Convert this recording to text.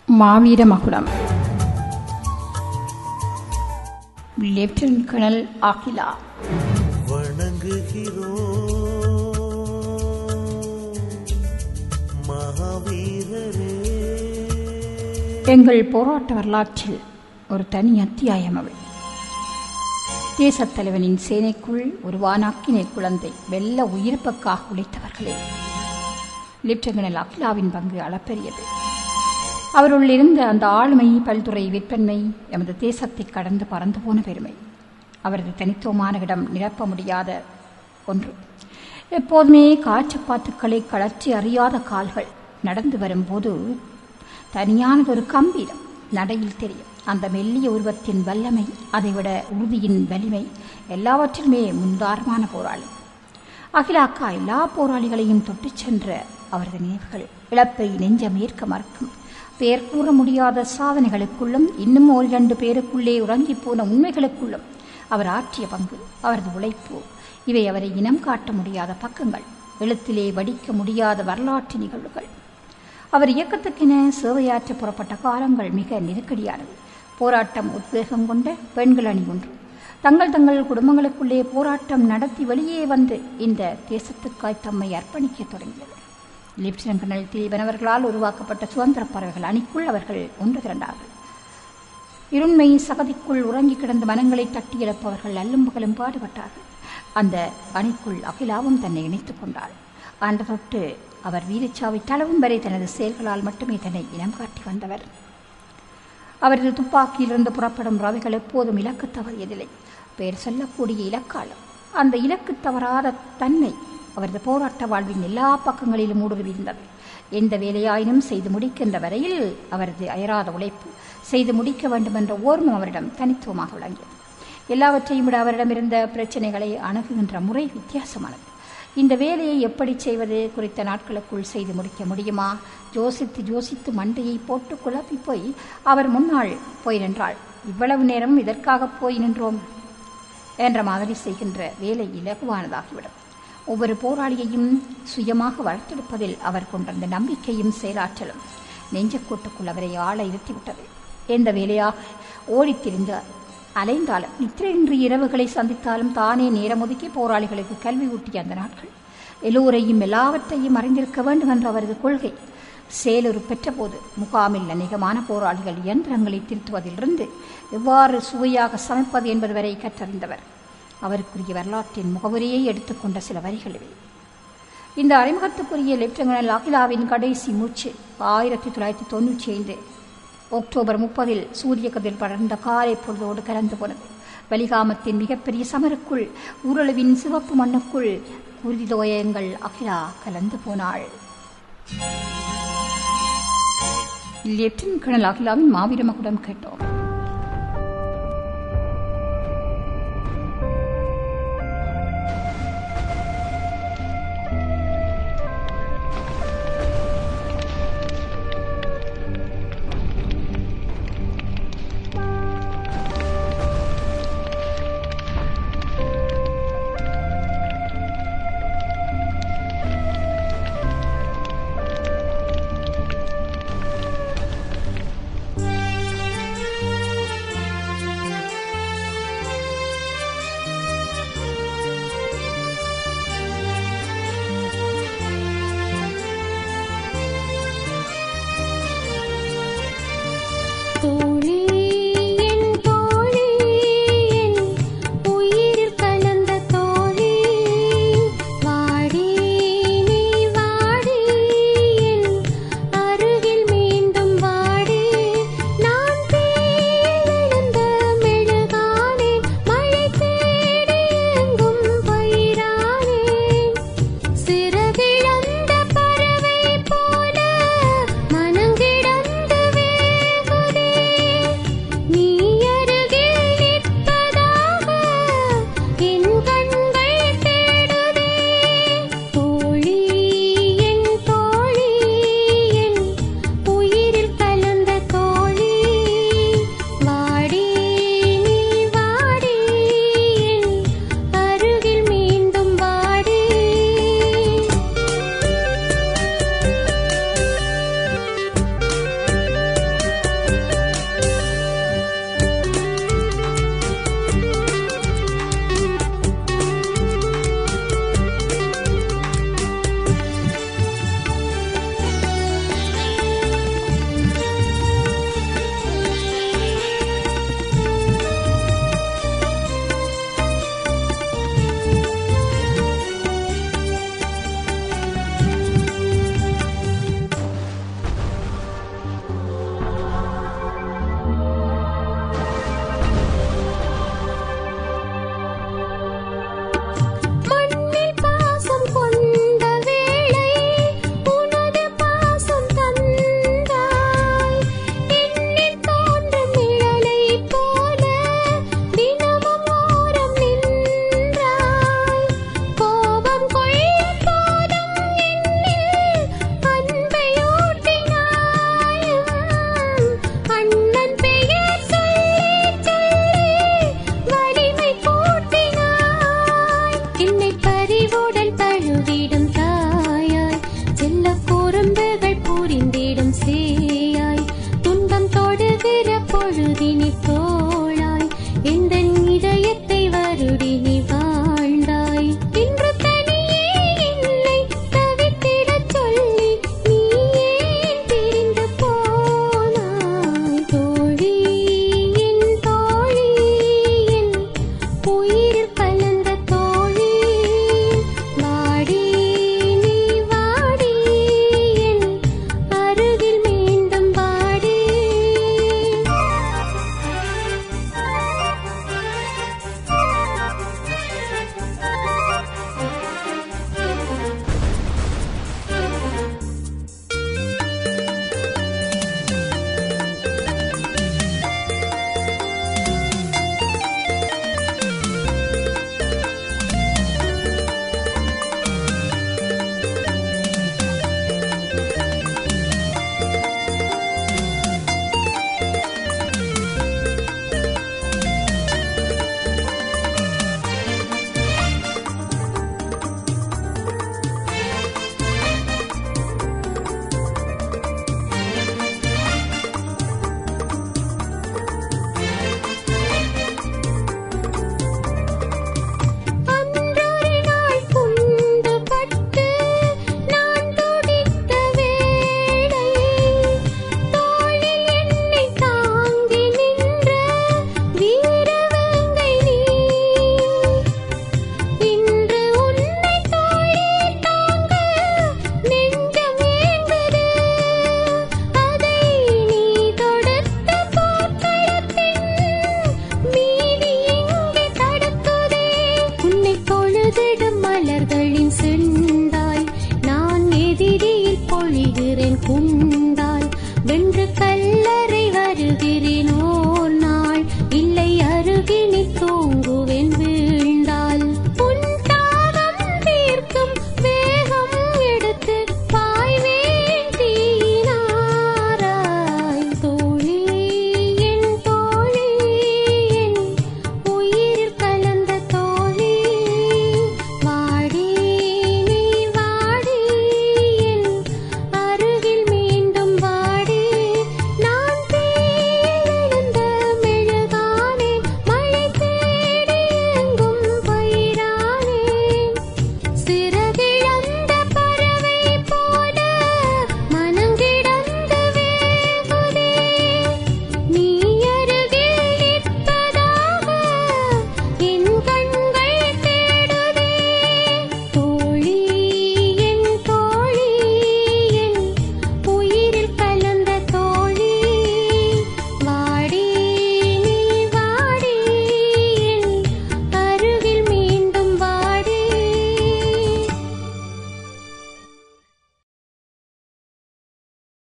மாவீர மகுடம் lieutenant colonel Akila வணங்குகிறோம் மகாவீரரே. எங்கள் போராட்ட வரலாற்றில் ஒரு தனி அத்தியாயம் அவை. தேசத் தலைவனின் சேனைக்குள் ஒரு வானாக்கினை குழந்தை வெள்ள உயிர்ப்புக்காக உழைத்தவர்களே. லெப்டினன்ட் கர்னல் அகிலாவின் பங்கு அளப்பெரியது. அவருள் இருந்த அந்த ஆளுமை, பல்துறை விற்பன்மை, எமது தேசத்தை கடந்து பறந்து போன பெருமை அவரது தனித்துவமான இடம் நிரப்ப முடியாத ஒன்று. எப்போதுமே காற்றுப்பாத்துக்களை கழற்றி அறியாத கால்கள் நடந்து வரும்போது தனியானதொரு கம்பீரம் நடையில் தெரியும். அந்த மெல்லிய உருவத்தின் வல்லமை, அதைவிட உறுதியின் வலிமை, எல்லாவற்றிலுமே முன்தாரமான போராளி. அகிலாக்கா எல்லா போராளிகளையும் தொட்டுச் சென்ற அவரது நினைவுகள் இழப்பை நெஞ்சம் ஏற்க மறுக்கும். பெயர் கூற முடியாத சாதனைகளுக்குள்ளும் இன்னும் ஒரு 2 பேருக்குள்ளே உறங்கிப் போன உண்மைகளுக்குள்ளும் அவர் ஆற்றிய பங்கு, அவரது உழைப்பு, இவை அவரை இனம் காட்ட முடியாத பக்கங்கள், எழுத்திலே வடிக்க முடியாத வரலாற்று நிகழ்வுகள். அவர் இயக்கத்துக்கென சேவையாற்ற புறப்பட்ட காலங்கள் மிக நெருக்கடியானது. போராட்டம் உத்வேகம் கொண்ட பெண்கள் அணி ஒன்று தங்கள் குடும்பங்களுக்குள்ளே போராட்டம் நடத்தி வெளியே வந்து இந்த தேசத்துக்காய் தம்மை அர்ப்பணிக்க தொடங்கியது. லெப்டினன்ட் கர்னல் திலீபன் அவர்களால் உருவாக்கப்பட்ட சுதந்திர பறவைகள் அணிக்குள் அவர்கள் ஒன்று திரண்டார்கள். இருண்மை சகதிக்குள் உறங்கி கிடந்த மனங்களை தட்டி எழுப்பவர்கள் அல்லும் பகலும் பாடுபட்டார்கள். அந்த அணிக்குள் அகிலாவும் தன்னை இணைத்துக் கொண்டாள். அன்று தொட்டு அவர் வீரச்சாவை தளவும் வரை தனது செயல்களால் மட்டுமே தன்னை இனம் காட்டி வந்தவர். அவரது துப்பாக்கியிலிருந்து புறப்படும் ரவைகள் எப்போதும் இலக்கு தவறியதில்லை. பெயர் சொல்லக்கூடிய இலக்காலம். அந்த இலக்கு தவறாத தன்மை அவரது போராட்ட வாழ்வின் எல்லா பக்கங்களிலும் ஊடுருவியிருந்தது. எந்த வேலையாயினும் செய்து முடிக்கின்ற வரையில் அவரது அயராத உழைப்பு, செய்து முடிக்க வேண்டும் என்ற ஓர்மம் அவரிடம் தனித்துவமாக விளங்கியது. எல்லாவற்றையும் விட அவரிடமிருந்த பிரச்சனைகளை அணுகுகின்ற முறை வித்தியாசமானது. இந்த வேலையை எப்படி செய்வது குறித்த நாட்களுக்குள் செய்து முடிக்க முடியுமா? யோசித்து மண்டையை போட்டு குழப்பி போய் அவர் முன்னால் போய் நின்றாள். இவ்வளவு நேரம் இதற்காக போய் நின்றோம் என்ற மாதிரி செய்கின்ற வேலை இலகுவானதாகிவிடும். ஒவ்வொரு போராளியையும் சுயமாக வளர்த்தெடுப்பதில் அவர் கொண்டிருந்த நம்பிக்கையும் செயலாற்றலும் நெஞ்சக்கூட்டுக்குள் அவரை ஆள இருத்திவிட்டது. எந்த வேலையாக ஓடித்திரிந்து அலைந்தாலும், நித்திரையின்றி இரவுகளை சந்தித்தாலும் தானே நேரம் ஒதுக்கி போராளிகளுக்கு கல்வி ஊட்டிய அந்த நாட்கள், எல்லோரையும் எல்லாவற்றையும் அறிந்திருக்க வேண்டும் என்ற அவரது கொள்கை செயலுறு பெற்றபோது முகாமில் அநேகமான போராளிகள் இயந்திரங்களை திருத்துவதிலிருந்து எவ்வாறு சுவையாக சமைப்பது என்பது வரை கற்றறிந்தவர். அவருக்குரிய வரலாற்றின் முகவரியை எடுத்துக்கொண்ட சில வரிகள் இவை. இந்த அறிமுகத்துக்குரிய லெப்டினன்ட் கர்னல் அகிலாவின் கடைசி மூச்சு 1995 அக்டோபர் 30 சூரிய கதிர் படர்ந்த காலை பொழுதோடு கலந்து போனது. வலிகாமத்தின் மிகப்பெரிய சமருக்குள், ஊரளவின் சிவப்பு மண்ணுக்குள் குருதிதோயங்கள் அகிலா கலந்து போனாள். லெப்டினன்ட் கர்னல் அகிலாவின் மாவீர மகுடம் கேட்டோம்.